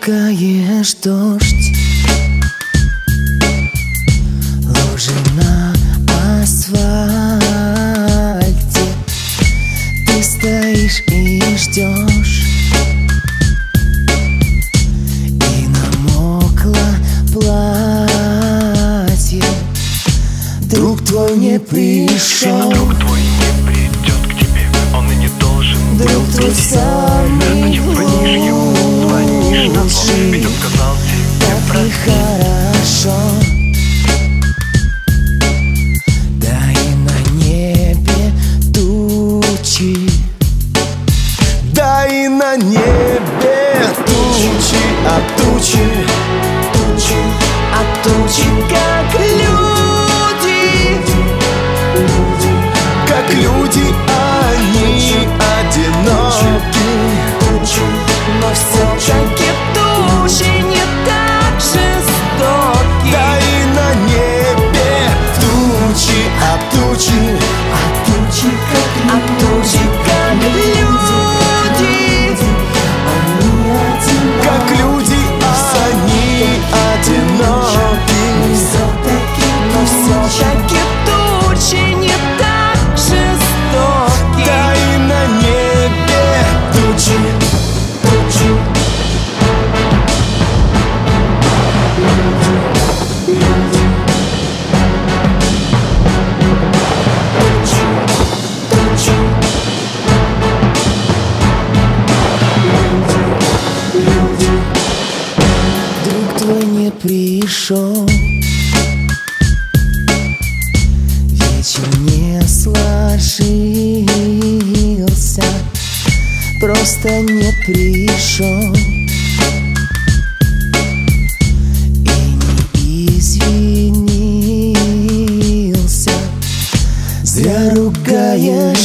ругаешь дождь, лужи на асфальте. Ты стоишь и ждешь, и намокло платье. Друг твой не пришел, друг твой не придет к тебе, он и не должен. друг твой самый Звонишь ему, звонишь на звонок, ведь он сказал тебе так прости. нехорошо. Да и на небе тучи, да и на небе тучи, а тучи, а тучи как люди, как люди, они одиноки. Но все-таки тучи не так жестоки. Да и на небе тучи, а тучи, как люди, как люди, они одиноки. Но все-таки тучи не так жестоки. Да и на небе тучи. Друг твой не пришел, вечер не сложился, просто не пришел и не извинился. Зря ругаешь